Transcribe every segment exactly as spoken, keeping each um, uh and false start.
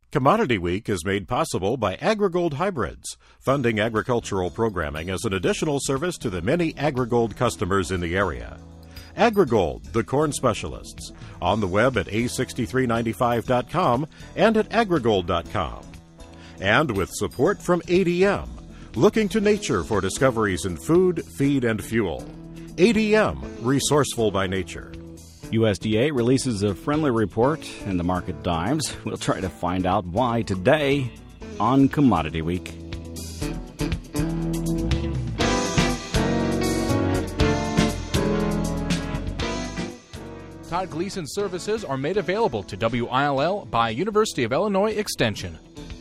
Commodity Week is made possible by AgriGold Hybrids, funding agricultural programming as an additional service to the many AgriGold customers in the area. AgriGold, the corn specialists, on the web at A six three nine five dot com and at agrigold dot com. And with support from A D M, looking to nature for discoveries in food, feed, and fuel. A D M, resourceful by nature. U S D A releases a friendly report and the market dives. We'll try to find out why today on Commodity Week. Todd Gleason services are made available to W I L L by University of Illinois Extension.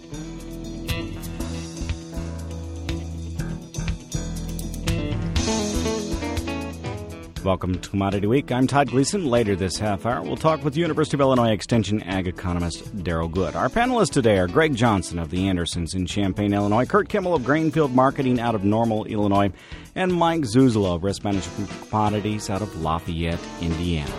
Welcome to Commodity Week. I'm Todd Gleason. Later this half hour, we'll talk with University of Illinois Extension ag economist Daryl Good. Our panelists today are Greg Johnson of the Andersons in Champaign, Illinois, Kurt Kimmel of Grainfield Marketing out of Normal, Illinois, and Mike Zuzolo of Risk Management Commodities out of Lafayette, Indiana.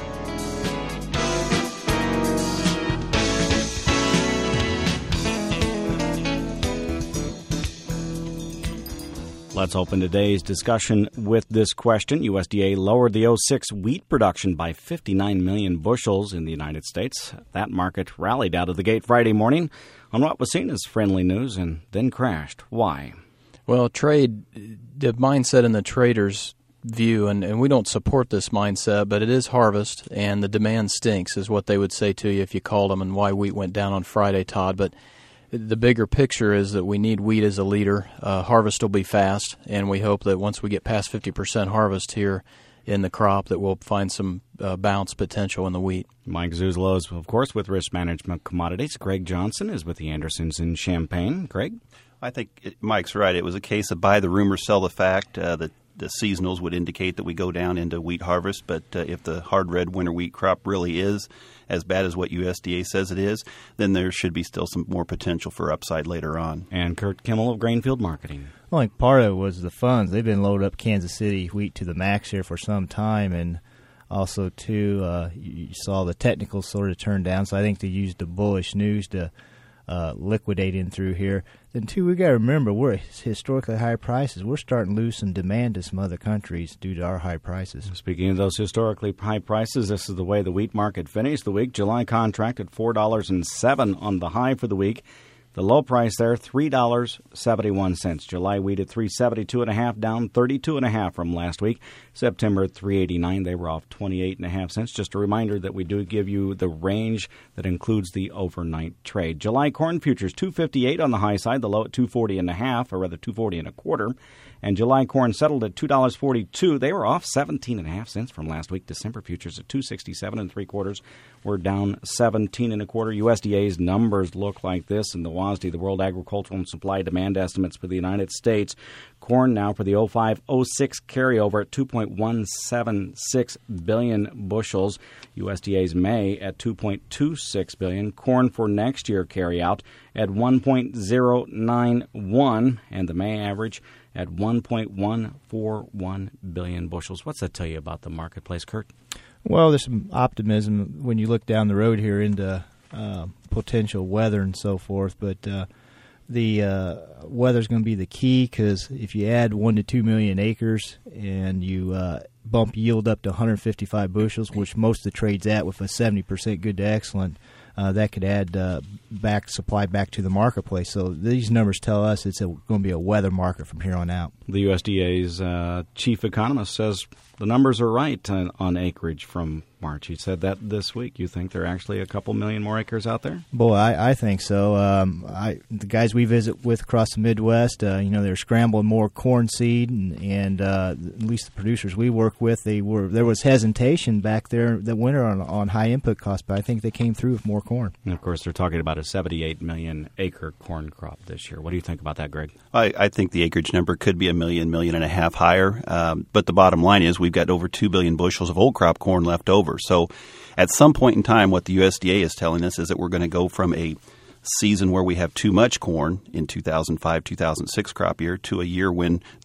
Let's open today's discussion with this question. U S D A lowered the oh six wheat production by fifty-nine million bushels in the United States. That market rallied out of the gate Friday morning on what was seen as friendly news and then crashed. Why? Well, trade, the mindset in the traders' view, and, and we don't support this mindset, but it is harvest, and the demand stinks is what they would say to you if you called them, and why wheat went down on Friday, Todd. But the bigger picture is that we need wheat as a leader. Uh, harvest will be fast, and we hope that once we get past fifty percent harvest here in the crop that we'll find some uh, bounce potential in the wheat. Mike Zuzolo is, of course, with Risk Management Commodities. Greg Johnson is with the Andersons in Champaign. Greg? I think it, Mike's right. It was a case of buy the rumor, sell the fact. Uh, the, the seasonals would indicate that we go down into wheat harvest, but uh, if the hard red winter wheat crop really is as bad as what U S D A says it is, then there should be still some more potential for upside later on. And Kurt Kimmel of Grainfield Marketing. Well, I think part of it was the funds. They've been loaded up Kansas City wheat to the max here for some time, and also, too, uh, you saw the technicals sort of turn down, so I think they used the bullish news to uh, liquidate in through here. Then, too, we got to remember we're at historically high prices. We're starting to lose some demand to some other countries due to our high prices. Speaking of those historically high prices, this is the way the wheat market finished the week. July contract at four dollars and seven cents on the high for the week. The low price there, three dollars and seventy-one cents. July wheat at three dollars and seventy-two cents, down thirty-two and a half from last week. September at three dollars and eighty-nine cents. They were off twenty-eight and a half cents. Just a reminder that we do give you the range that includes the overnight trade. July corn futures, two dollars and fifty-eight cents on the high side, the low at two dollars and forty and a half, or rather two dollars and forty and a quarter. And July corn settled at two dollars and forty-two cents. They were off seventeen and a half cents from last week. December futures at two dollars and sixty-seven and three quarters were down seventeen and a quarter. U S D A's numbers look like this in the W A S D, the World Agricultural and Supply Demand Estimates for the United States. Corn now for the oh five oh six carryover at two point one seven six billion bushels. U S D A's May at two point two six billion. Corn for next year carryout at one point oh nine one, and the May average at one point one four one billion bushels. What's that tell you about the marketplace, Kurt? Well, there's some optimism when you look down the road here into uh, potential weather and so forth, but uh, the uh, weather's going to be the key, because if you add one to two million acres and you uh, bump yield up to one hundred fifty-five bushels, which most of the trade's at with a seventy percent good to excellent, Uh, that could add uh, back supply back to the marketplace. So these numbers tell us it's going to be a weather market from here on out. The U S D A's uh, chief economist says the numbers are right on, on acreage from March. He said that this week. You think there are actually a couple million more acres out there? Boy, I, I think so. Um, I, the guys we visit with across the Midwest, uh, you know, they're scrambling more corn seed, and, and uh, at least the producers we work with, they were there was hesitation back there that winter on, on high input costs, but I think they came through with more corn. And of course, they're talking about a seventy-eight million acre corn crop this year. What do you think about that, Greg? I, I think the acreage number could be a million, million and a half higher. Um, but the bottom line is we've got over two billion bushels of old crop corn left over. So at some point in time, what the U S D A is telling us is that we're going to go from a season where we have too much corn in two thousand five, two thousand six crop year to a year when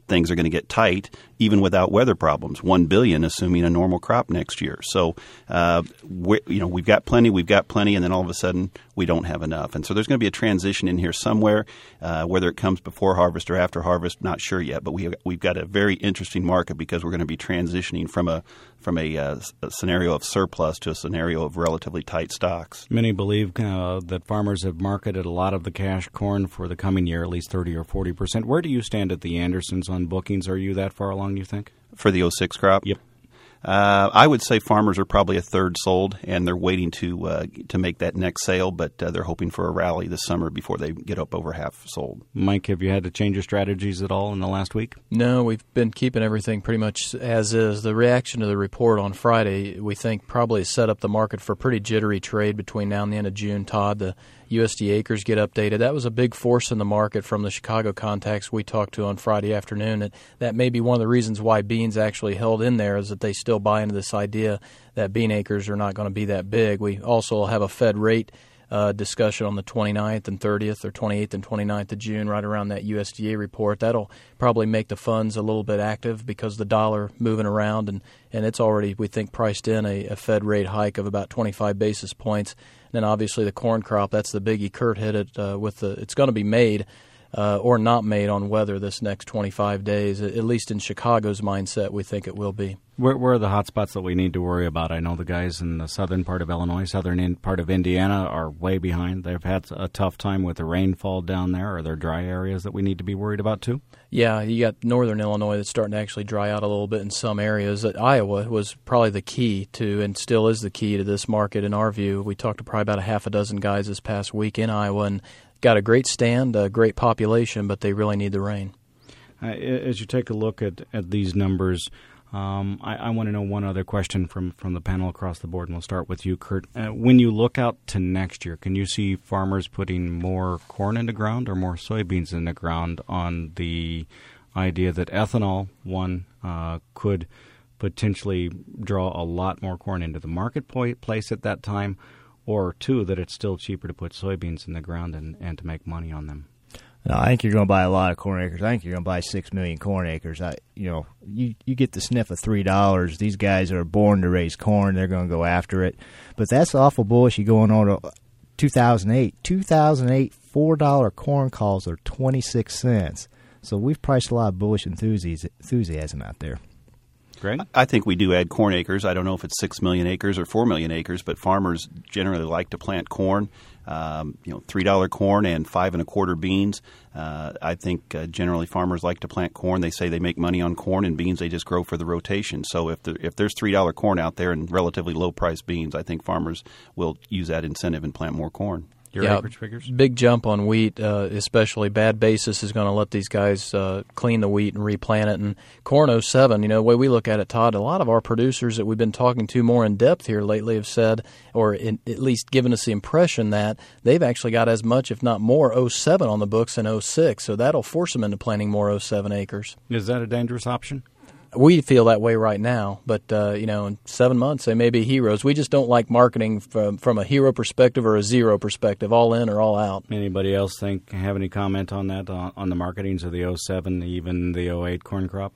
things are going to get tight even without weather problems. One billion, assuming a normal crop next year. So, uh, we, you know, we've got plenty, we've got plenty, and then all of a sudden we don't have enough. And so there's going to be a transition in here somewhere, uh, whether it comes before harvest or after harvest, not sure yet. But we have, we've got a very interesting market because we're going to be transitioning from a from a, uh, a scenario of surplus to a scenario of relatively tight stocks. Many believe uh, that farmers have marketed a lot of the cash corn for the coming year, at least thirty or forty percent. Where do you stand at the Andersons on bookings? Are you that far along, you think? For the oh six crop? Yep. Uh, I would say farmers are probably a third sold, and they're waiting to uh, to make that next sale, but uh, they're hoping for a rally this summer before they get up over half sold. Mike, have you had to change your strategies at all in the last week? No, we've been keeping everything pretty much as is. The reaction to the report on Friday, we think, probably set up the market for a pretty jittery trade between now and the end of June. Todd, the U S D A acres get updated. That was a big force in the market from the Chicago contacts we talked to on Friday afternoon. That, that may be one of the reasons why beans actually held in there, is that they still buy into this idea that bean acres are not going to be that big. We also have a Fed rate uh, discussion on the twenty-ninth and thirtieth, or twenty-eighth and twenty-ninth of June, right around that U S D A report. That'll probably make the funds a little bit active because the dollar moving around, and, and it's already, we think, priced in a, a Fed rate hike of about twenty-five basis points. Then obviously the corn crop, that's the biggie. Kurt hit it uh, with the, it's going to be made uh, or not made on weather this next twenty-five days. At least in Chicago's mindset, we think it will be. Where, where are the hot spots that we need to worry about? I know the guys in the southern part of Illinois, southern in, part of Indiana are way behind. They've had a tough time with the rainfall down there. Are there dry areas that we need to be worried about too? Yeah, you got northern Illinois that's starting to actually dry out a little bit in some areas. Iowa was probably the key to, and still is the key to this market in our view. We talked to probably about a half a dozen guys this past week in Iowa, and got a great stand, a great population, but they really need the rain. Uh, as you take a look at, at these numbers, Um, I, I want to know one other question from, from the panel across the board, and we'll start with you, Kurt. Uh, when you look out to next year, can you see farmers putting more corn in the ground or more soybeans in the ground on the idea that ethanol, one, uh, could potentially draw a lot more corn into the marketplace at that time, or two, that it's still cheaper to put soybeans in the ground and, and to make money on them? No, I think you're going to buy a lot of corn acres. I think you're going to buy six million corn acres. I, you know, you, you get the sniff of three dollars. These guys are born to raise corn. They're going to go after it. But that's awful bullish. You going on to two thousand eight. two thousand eight, four dollar corn calls are twenty-six cents. So we've priced a lot of bullish enthusiasm out there. Greg? I think we do add corn acres. I don't know if it's six million acres or four million acres, but farmers generally like to plant corn. Um, you know, three dollar corn and five and a quarter beans. Uh, I think uh, generally farmers like to plant corn. They say they make money on corn, and beans they just grow for the rotation. So if there, if there's three dollar corn out there and relatively low priced beans, I think farmers will use that incentive and plant more corn. Your yeah, acreage figures? Big jump on wheat, uh, especially bad basis is going to let these guys uh, clean the wheat and replant it. And corn oh seven, you know, the way we look at it, Todd, a lot of our producers that we've been talking to more in depth here lately have said, or in, at least given us the impression that they've actually got as much, if not more, oh seven on the books than oh six. So that'll force them into planting more oh seven acres. Is that a dangerous option? We feel that way right now, but uh, you know, in seven months they may be heroes. We just don't like marketing from from a hero perspective or a zero perspective, all in or all out. Anybody else think have any comment on that, on, on the marketings of the oh seven, even the oh eight corn crop?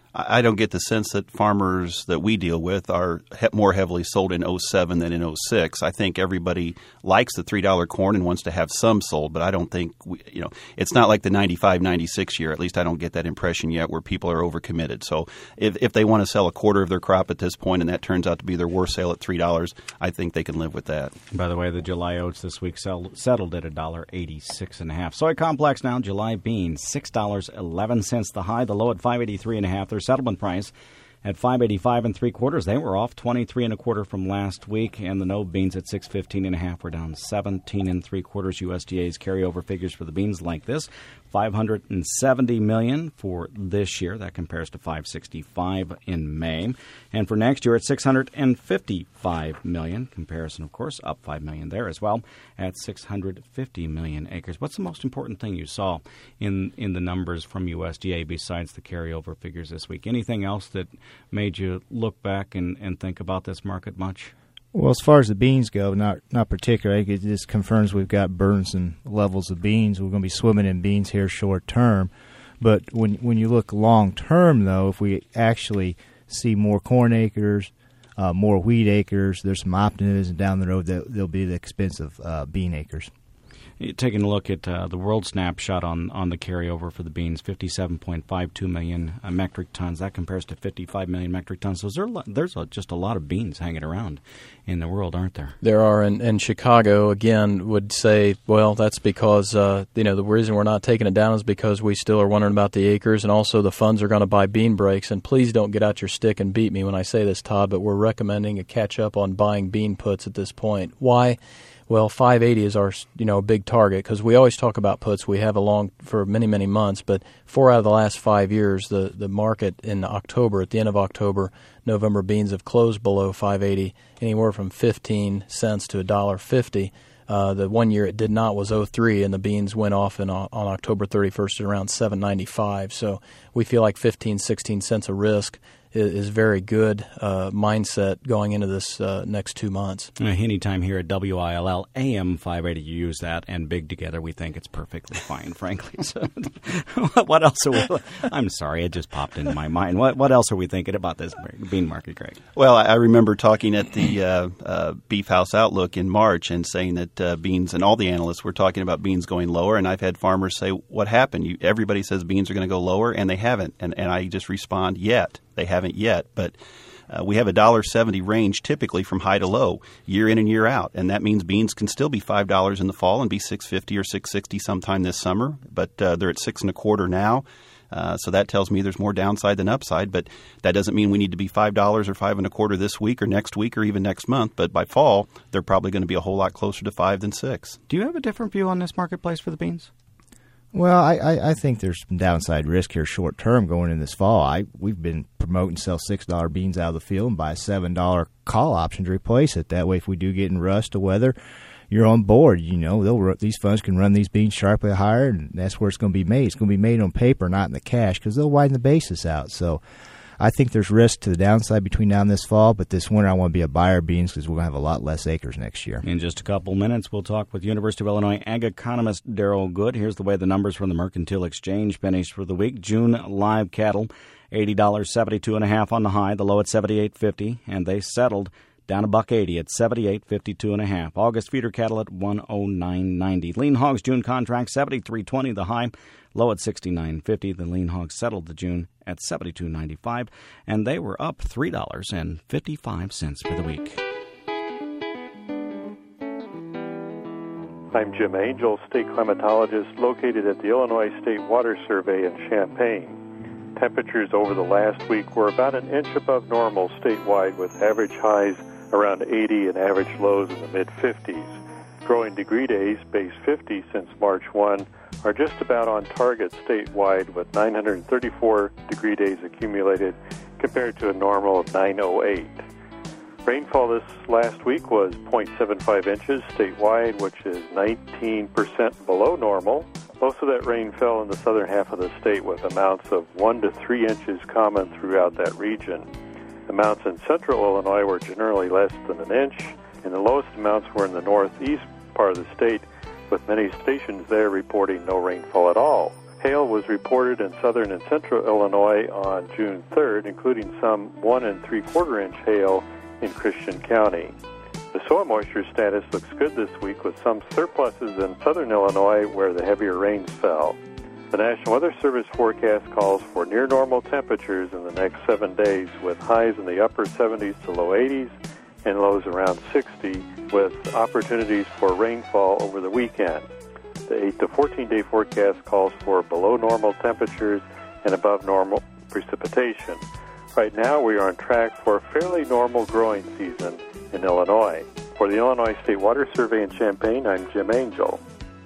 I don't get the sense that farmers that we deal with are he- more heavily sold in oh seven than in oh six. I think everybody likes the three dollar corn and wants to have some sold, but I don't think, we, you know, it's not like the ninety-five ninety-six year. At least I don't get that impression yet where people are overcommitted. So if, if they want to sell a quarter of their crop at this point and that turns out to be their worst sale at three dollars, I think they can live with that. By the way, the July oats this week sell, settled at one dollar eighty-six and a half. Soy complex now, July beans, six dollars and eleven cents the high, the low at five eighty-three and a half. Their settlement price at five eighty-five and three quarters. They were off twenty-three and a quarter from last week, and the Nove beans at six fifteen and a half were down seventeen and three quarters. U S D A's carryover figures for the beans like this: five hundred seventy million for this year. That compares to five sixty-five in May, and for next year at six hundred fifty-five million. Comparison, of course, up five million there as well at six hundred fifty million acres. What's the most important thing you saw in in the numbers from U S D A besides the carryover figures this week? Anything else that made you look back and, and think about this market much? Well, as far as the beans go, not not particularly. I think it just confirms we've got burdensome levels of beans. We're going to be swimming in beans here short term. But when when you look long term, though, if we actually see more corn acres, uh, more wheat acres, there's some optimism down the road that they'll be at the expense of uh, bean acres. Taking a look at uh, the world snapshot on, on the carryover for the beans, fifty-seven point five two million uh, metric tons. That compares to fifty-five million metric tons. So there, there's a, just a lot of beans hanging around in the world, aren't there? There are, and, and Chicago, again, would say, well, that's because, uh, you know, the reason we're not taking it down is because we still are wondering about the acres, and also the funds are going to buy bean breaks. And please don't get out your stick and beat me when I say this, Todd, but we're recommending a catch-up on buying bean puts at this point. Why? Well, five eighty is our, you know, big target because we always talk about puts. We have along for many, many months, but four out of the last five years, the, the market in October, at the end of October, November beans have closed below five eighty, anywhere from fifteen cents to one dollar fifty. Uh, the one year it did not was oh three, and the beans went off in, on October thirty-first at around seven ninety-five. So we feel like fifteen, sixteen cents a risk is very good uh, mindset going into this uh, next two months. Uh, anytime here at W I L L A M five eighty, you use that and big together, we think it's perfectly fine, frankly. So, what else are we? I'm sorry, it just popped into my mind. What what else are we thinking about this bean market, Greg? Well, I remember talking at the uh, uh, Beef House Outlook in March and saying that uh, beans, and all the analysts were talking about beans going lower, and I've had farmers say, what happened? You, everybody says beans are going to go lower, and they haven't. And, and I just respond, yet. They haven't yet, but uh, we have a one dollar seventy range typically from high to low, year in and year out, and that means beans can still be five dollars in the fall and be six fifty or six sixty sometime this summer, but uh, they're at six and a quarter now, uh, so that tells me there's more downside than upside, but that doesn't mean we need to be five dollars or five and a quarter this week or next week or even next month, but by fall, they're probably going to be a whole lot closer to five than six. Do you have a different view on this marketplace for the beans? Well, I, I, I think there's some downside risk here short term going in this fall. I We've been promoting sell six dollar beans out of the field and buy a seven dollar call option to replace it. That way, if we do get in rust or weather, you're on board. You know, they'll these funds can run these beans sharply higher, and that's where it's going to be made. It's going to be made on paper, not in the cash, because they'll widen the basis out. So I think there's risk to the downside between now and this fall, but this winter I want to be a buyer of beans because we're going to have a lot less acres next year. In just a couple minutes, we'll talk with University of Illinois ag economist Daryl Good. Here's the way the numbers from the Mercantile Exchange finished for the week. June live cattle, eighty dollars seventy-two and a half on the high, the low at seventy-eight fifty, and they settled down a buck eighty at seventy-eight fifty-two and a half. August feeder cattle at one oh nine ninety. Lean hogs June contract seventy-three twenty, the high, low at sixty-nine fifty. The lean hogs settled the June at seventy-two ninety-five, and they were up three dollars and fifty-five cents for the week. I'm Jim Angel, state climatologist located at the Illinois State Water Survey in Champaign. Temperatures over the last week were about an inch above normal statewide, with average highs around eighty and average lows in the mid fifties. Growing degree days, base fifty since March first, are just about on target statewide, with nine hundred thirty-four degree days accumulated compared to a normal of nine oh eight. Rainfall this last week was zero point seven five inches statewide, which is nineteen percent below normal. Most of that rain fell in the southern half of the state, with amounts of one to three inches common throughout that region. Amounts in central Illinois were generally less than an inch, and the lowest amounts were in the northeast part of the state, with many stations there reporting no rainfall at all. Hail was reported in southern and central Illinois on June third, including some one and three-quarter inch hail in Christian County. The soil moisture status looks good this week, with some surpluses in southern Illinois where the heavier rains fell. The National Weather Service forecast calls for near normal temperatures in the next seven days, with highs in the upper seventies to low eighties and lows around sixty, with opportunities for rainfall over the weekend. The eight to fourteen day forecast calls for below normal temperatures and above normal precipitation. Right now, we are on track for a fairly normal growing season in Illinois. For the Illinois State Water Survey in Champaign, I'm Jim Angel.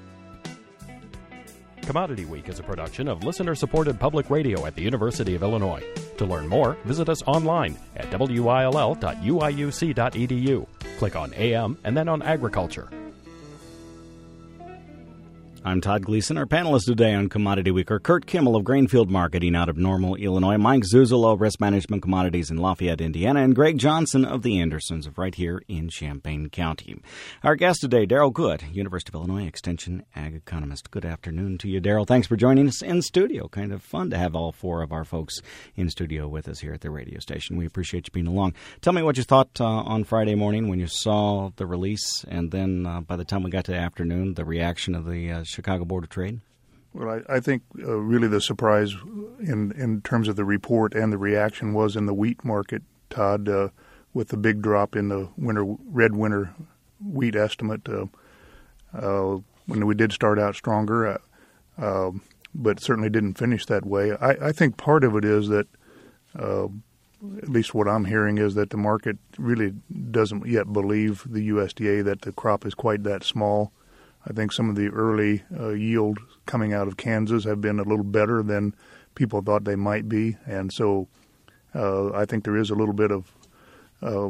Commodity Week is a production of listener-supported public radio at the University of Illinois. To learn more, visit us online at W I L L dot U I U C dot E D U. Click on A M and then on Agriculture. I'm Todd Gleason. Our panelists today on Commodity Week are Kurt Kimmel of Grainfield Marketing out of Normal, Illinois, Mike Zuzolo, Risk Management Commodities in Lafayette, Indiana, and Greg Johnson of the Andersons of right here in Champaign County. Our guest today, Daryl Good, University of Illinois Extension Ag Economist. Good afternoon to you, Daryl. Thanks for joining us in studio. Kind of fun to have all four of our folks in studio with us here at the radio station. We appreciate you being along. Tell me what you thought uh, on Friday morning when you saw the release, and then uh, by the time we got to the afternoon, the reaction of the uh, Chicago Board of Trade? Well, I, I think uh, really the surprise in in terms of the report and the reaction was in the wheat market, Todd, uh, with the big drop in the winter red winter wheat estimate. Uh, uh, when we did start out stronger, uh, uh, but certainly didn't finish that way. I, I think part of it is that, uh, at least what I'm hearing, is that the market really doesn't yet believe the U S D A that the crop is quite that small. I think some of the early uh, yield coming out of Kansas have been a little better than people thought they might be, and so uh, I think there is a little bit of uh,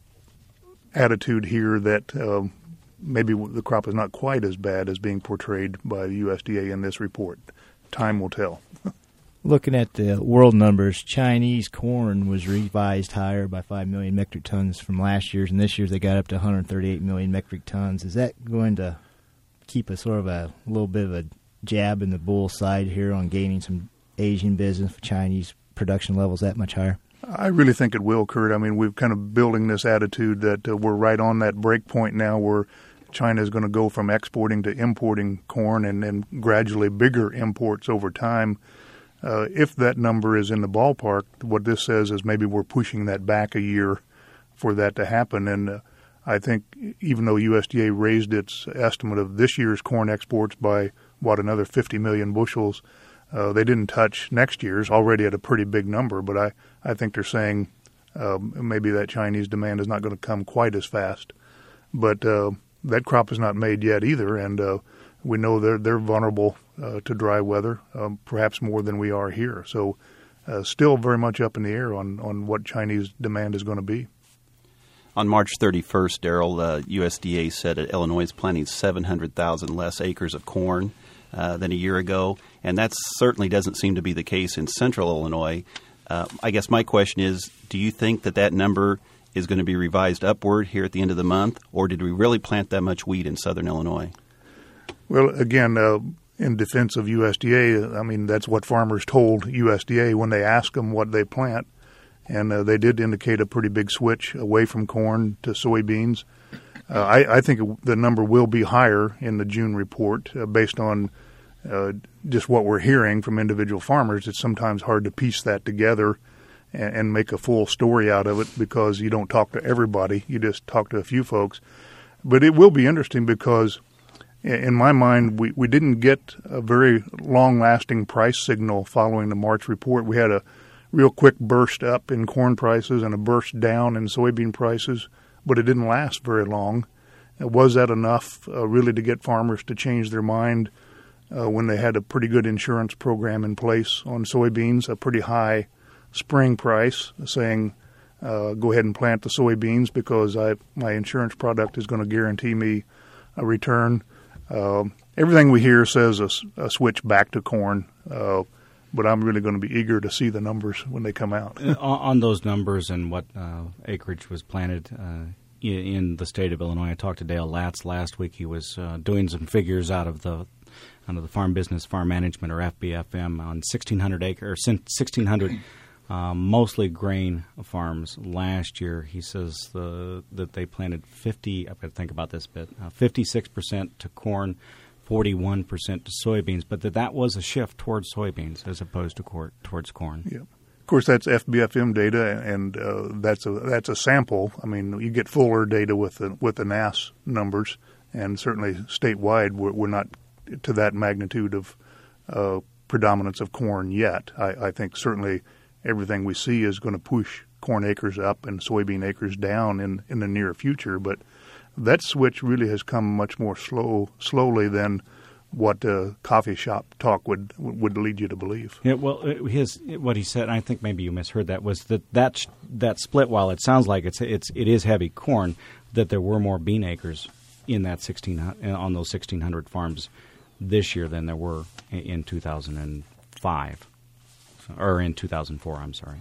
attitude here that uh, maybe the crop is not quite as bad as being portrayed by the U S D A in this report. Time will tell. Looking at the world numbers, Chinese corn was revised higher by five million metric tons from last year's, and this year's they got up to one hundred thirty-eight million metric tons. Is that going to keep a sort of a little bit of a jab in the bull side here on gaining some Asian business for Chinese production levels that much higher? I really think it will, Kurt. I mean, we're kind of building this attitude that uh, we're right on that break point now where China is going to go from exporting to importing corn and then gradually bigger imports over time. Uh, if that number is in the ballpark, what this says is maybe we're pushing that back a year for that to happen. And uh, I think even though U S D A raised its estimate of this year's corn exports by, what, another fifty million bushels, uh, they didn't touch next year's, already at a pretty big number. But I, I think they're saying um, maybe that Chinese demand is not going to come quite as fast. But uh, that crop is not made yet either, and uh, we know they're, they're vulnerable uh, to dry weather, um, perhaps more than we are here. So uh, still very much up in the air on, on what Chinese demand is going to be. On March thirty-first, Daryl, uh, U S D A said that Illinois is planting seven hundred thousand less acres of corn uh, than a year ago, and that certainly doesn't seem to be the case in central Illinois. Uh, I guess my question is, do you think that that number is going to be revised upward here at the end of the month, or did we really plant that much wheat in southern Illinois? Well, again, uh, in defense of U S D A, I mean, that's what farmers told U S D A when they asked them what they plant. And uh, they did indicate a pretty big switch away from corn to soybeans. Uh, I, I think the number will be higher in the June report uh, based on uh, just what we're hearing from individual farmers. It's sometimes hard to piece that together and, and make a full story out of it because you don't talk to everybody. You just talk to a few folks. But it will be interesting because in my mind, we, we didn't get a very long-lasting price signal following the March report. We had a real quick burst up in corn prices and a burst down in soybean prices, but it didn't last very long. Was that enough uh, really to get farmers to change their mind uh, when they had a pretty good insurance program in place on soybeans, a pretty high spring price, saying, uh, go ahead and plant the soybeans because I, my insurance product is going to guarantee me a return. Uh, everything we hear says a, a switch back to corn, uh, but I'm really going to be eager to see the numbers when they come out. on, on those numbers and what uh, acreage was planted uh, in, in the state of Illinois, I talked to Dale Latz last week. He was uh, doing some figures out of the out of the Farm Business Farm Management, or F B F M, on sixteen hundred acres, sixteen hundred um, mostly grain farms last year. He says the, that they planted fifty. I've got to think about this a bit. Uh, fifty-six percent to corn, forty-one percent to soybeans, but that that was a shift towards soybeans as opposed to cor- towards corn. Yeah. Of course, that's F B F M data, and uh, that's a that's a sample. I mean, you get fuller data with the with the N A S numbers, and certainly statewide, we're, we're not to that magnitude of uh, predominance of corn yet. I, I think certainly everything we see is going to push corn acres up and soybean acres down in, in the near future, but that switch really has come much more slow slowly than what uh, coffee shop talk would would lead you to believe. Yeah, well, his what he said, and I think maybe you misheard that, was that that, that split, while it sounds like it's it's it is heavy corn, that there were more bean acres in that sixteen on those sixteen hundred farms this year than there were in, in two thousand five, or in two thousand four, I'm sorry.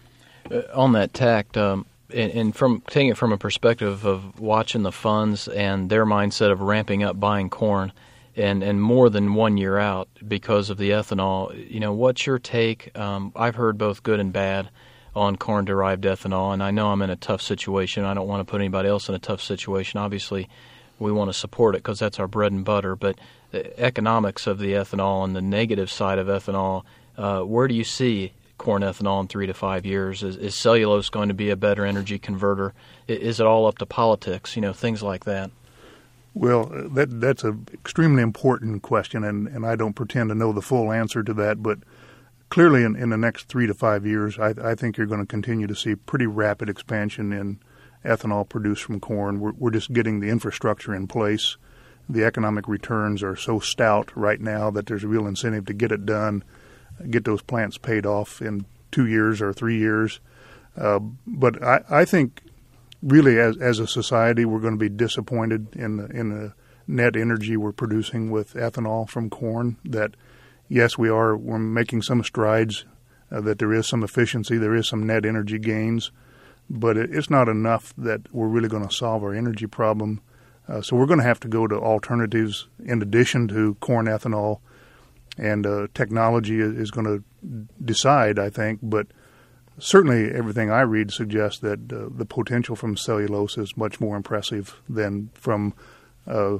Uh, on that tact, um, and, and from taking it from a perspective of watching the funds and their mindset of ramping up buying corn, and, and more than one year out because of the ethanol, you know, what's your take? Um, I've heard both good and bad on corn-derived ethanol, and I know I'm in a tough situation. I don't want to put anybody else in a tough situation. Obviously, we want to support it because that's our bread and butter, but the economics of the ethanol and the negative side of ethanol, uh, where do you see corn ethanol in three to five years? Is, is cellulose going to be a better energy converter? Is it all up to politics, you know, things like that? Well, that that's an extremely important question, and, and I don't pretend to know the full answer to that, but clearly in, in the next three to five years, I, I think you're going to continue to see pretty rapid expansion in ethanol produced from corn. We're, we're just getting the infrastructure in place. The economic returns are so stout right now that there's a real incentive to get it done, get those plants paid off in two years or three years. Uh, but I, I think really as, as a society we're going to be disappointed in the, in the net energy we're producing with ethanol from corn. That yes, we are we're making some strides, uh, that there is some efficiency, there is some net energy gains, but it, it's not enough that we're really going to solve our energy problem. Uh, so we're going to have to go to alternatives in addition to corn ethanol, and uh, technology is, is going to decide, I think. But certainly everything I read suggests that uh, the potential from cellulose is much more impressive than from uh,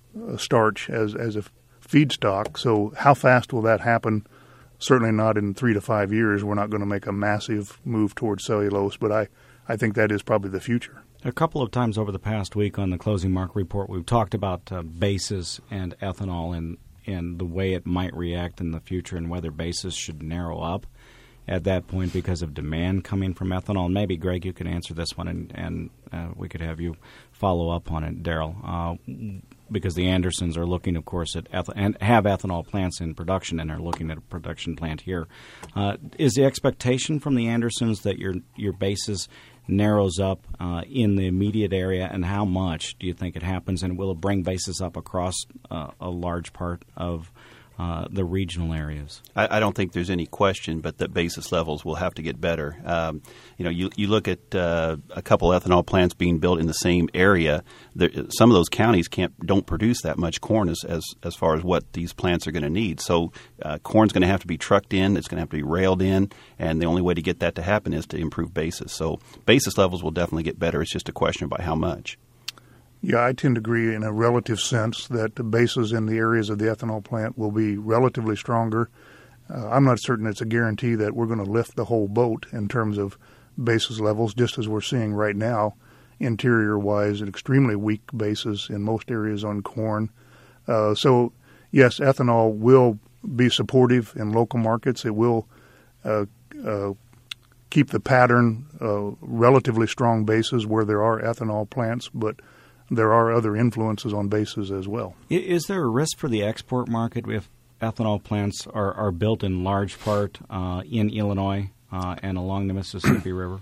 starch as, as a feedstock. So how fast will that happen? Certainly not in three to five years. We're not going to make a massive move towards cellulose, but I, I think that is probably the future. A couple of times over the past week on the Closing Market Report, we've talked about uh, basis and ethanol and, and the way it might react in the future and whether basis should narrow up at that point because of demand coming from ethanol. And maybe, Greg, you can answer this one, and, and uh, we could have you follow up on it, Darrell, uh, because the Andersons are looking, of course, at eth- and have ethanol plants in production and are looking at a production plant here. Uh, is the expectation from the Andersons that your your basis narrows up uh, in the immediate area, and how much do you think it happens, and will it bring basis up across uh, a large part of uh, the regional areas? I, I don't think there's any question, but that basis levels will have to get better. Um, you know, you, you look at uh, a couple ethanol plants being built in the same area. There, some of those counties can't don't produce that much corn as as, as far as what these plants are going to need. So uh, corn's going to have to be trucked in. It's going to have to be railed in, and the only way to get that to happen is to improve basis. So basis levels will definitely get better. It's just a question about how much. Yeah, I tend to agree in a relative sense that the bases in the areas of the ethanol plant will be relatively stronger. Uh, I'm not certain it's a guarantee that we're going to lift the whole boat in terms of basis levels, just as we're seeing right now, interior-wise, an extremely weak basis in most areas on corn. Uh, so, yes, ethanol will be supportive in local markets. It will uh, uh, keep the pattern uh, relatively strong bases where there are ethanol plants, but there are other influences on bases as well. Is there a risk for the export market if ethanol plants are, are built in large part uh, in Illinois uh, and along the Mississippi River?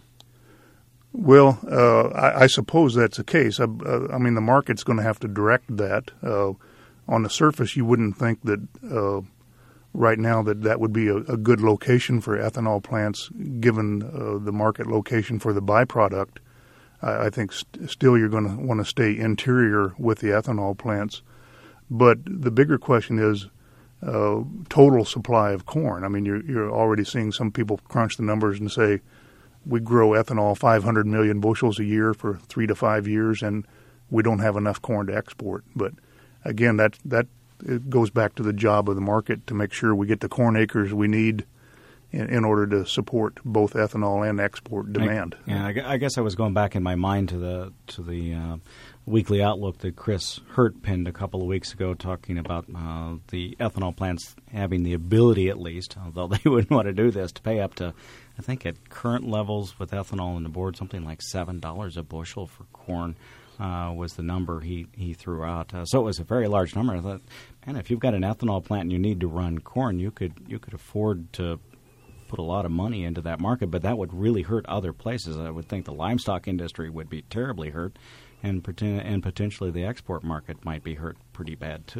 Well, uh, I, I suppose that's the case. I, uh, I mean, the market's going to have to direct that. Uh, on the surface, you wouldn't think that uh, right now that that would be a, a good location for ethanol plants, given uh, the market location for the byproduct. I think st- still you're going to want to stay interior with the ethanol plants. But the bigger question is uh, total supply of corn. I mean, you're, you're already seeing some people crunch the numbers and say we grow ethanol five hundred million bushels a year for three to five years, and we don't have enough corn to export. But again, that that it goes back to the job of the market to make sure we get the corn acres we need In, in order to support both ethanol and export demand. I, yeah, I guess I was going back in my mind to the to the uh, weekly outlook that Chris Hurt penned a couple of weeks ago, talking about uh, the ethanol plants having the ability, at least, although they wouldn't want to do this, to pay up to, I think, at current levels with ethanol on the board, something like seven dollars a bushel for corn. Uh, was the number he, he threw out. Uh, so it was a very large number. I thought, man, if you've got an ethanol plant and you need to run corn, you could you could afford to put a lot of money into that market, but that would really hurt other places. I would think the livestock industry would be terribly hurt, and and potentially the export market might be hurt pretty bad too.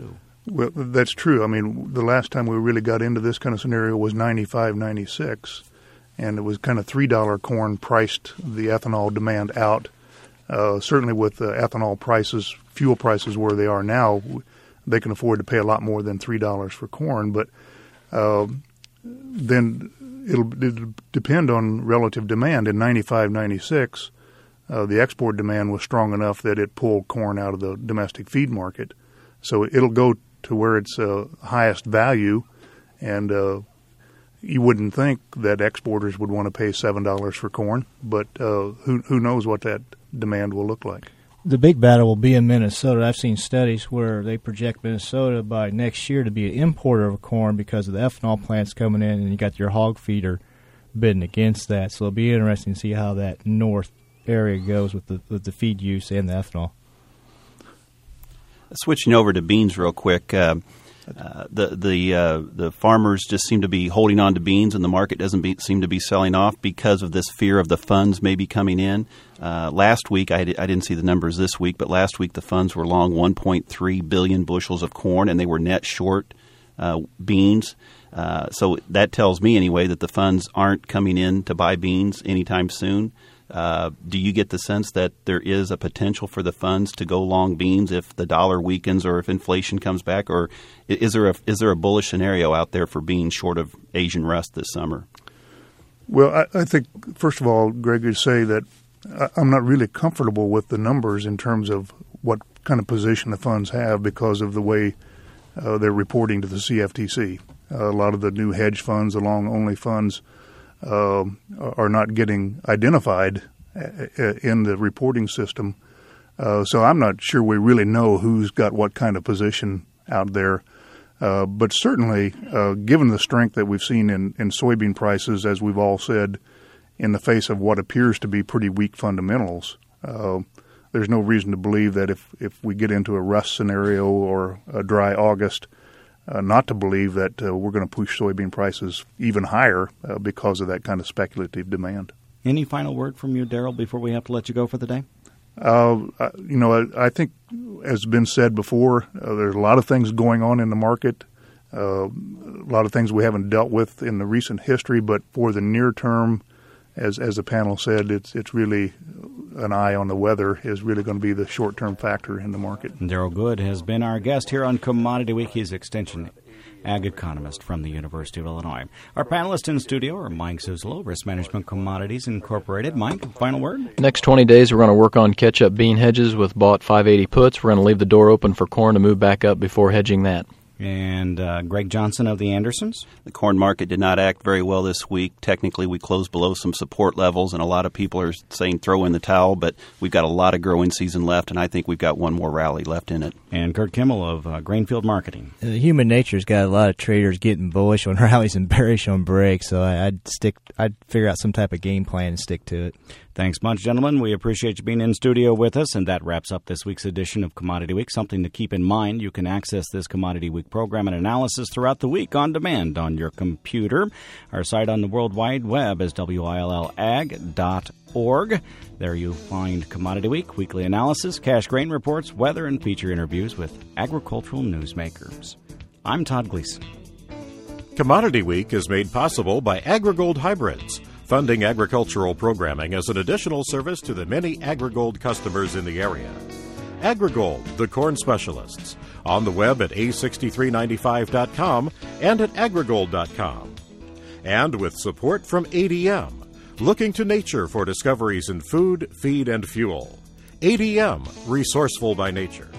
Well, that's true. I mean, the last time we really got into this kind of scenario was ninety-five, ninety-six, and it was kind of three dollars corn priced the ethanol demand out. Uh, certainly with uh, ethanol prices, fuel prices where they are now, they can afford to pay a lot more than three dollars for corn. But uh, then it'll, it'll depend on relative demand. In ninety-five, ninety-six, uh, the export demand was strong enough that it pulled corn out of the domestic feed market. So it'll go to where it's uh, highest value, and uh, you wouldn't think that exporters would want to pay seven dollars for corn, but uh, who who knows what that demand will look like. The big battle will be in Minnesota. I've seen studies where they project Minnesota by next year to be an importer of corn because of the ethanol plants coming in, and you got your hog feeder bidding against that. So it'll be interesting to see how that north area goes with the with the feed use and the ethanol. Switching over to beans real quick, uh, uh, the the uh, the farmers just seem to be holding on to beans, and the market doesn't be, seem to be selling off because of this fear of the funds maybe coming in. Uh, last week, I, I didn't see the numbers this week, but last week the funds were long one point three billion bushels of corn, and they were net short uh, beans. Uh, so that tells me anyway that the funds aren't coming in to buy beans anytime soon. Uh, do you get the sense that there is a potential for the funds to go long beans if the dollar weakens or if inflation comes back, or is there a is there a bullish scenario out there for beans short of Asian rust this summer? Well, I, I think first of all, Greg, you say that I, I'm not really comfortable with the numbers in terms of what kind of position the funds have because of the way uh, they're reporting to the C F T C. Uh, a lot of the new hedge funds, the long-only funds, Uh, are not getting identified in the reporting system. Uh, so I'm not sure we really know who's got what kind of position out there. Uh, but certainly, uh, given the strength that we've seen in, in soybean prices, as we've all said, in the face of what appears to be pretty weak fundamentals, uh, there's no reason to believe that if, if we get into a rust scenario or a dry August, Uh, not to believe that uh, we're going to push soybean prices even higher uh, because of that kind of speculative demand. Any final word from you, Darrell, before we have to let you go for the day? Uh, you know, I, I think, as has been said before, uh, there's a lot of things going on in the market, uh, a lot of things we haven't dealt with in the recent history, but for the near term, as as the panel said, it's it's really an eye on the weather is really going to be the short-term factor in the market. Darrell Good has been our guest here on Commodity Week. He's Extension Ag Economist from the University of Illinois. Our panelists in studio are Mike Zuzolo, Risk Management Commodities Incorporated. Mike, final word? Next twenty days, we're going to work on catch-up bean hedges with bought five eighty puts. We're going to leave the door open for corn to move back up before hedging that. And uh, Greg Johnson of the Andersons. The corn market did not act very well this week. Technically, we closed below some support levels, and a lot of people are saying throw in the towel, but we've got a lot of growing season left, and I think we've got one more rally left in it. And Kurt Kimmel of uh, Grainfield Marketing. Uh, human nature's got a lot of traders getting bullish on rallies and bearish on breaks, so I, I'd stick. I'd figure out some type of game plan and stick to it. Thanks much, gentlemen. We appreciate you being in studio with us, and that wraps up this week's edition of Commodity Week. Something to keep in mind, you can access this Commodity Week program and analysis throughout the week on demand on your computer. Our site on the World Wide Web is W I L L ag dot org. There you'll find Commodity Week, weekly analysis, cash grain reports, weather, and feature interviews with agricultural newsmakers. I'm Todd Gleason. Commodity Week is made possible by AgriGold Hybrids, funding agricultural programming as an additional service to the many AgriGold customers in the area. AgriGold, the corn specialists, on the web at a six three nine five dot com and at agrigold dot com. And with support from A D M, looking to nature for discoveries in food, feed, and fuel. A D M, resourceful by nature.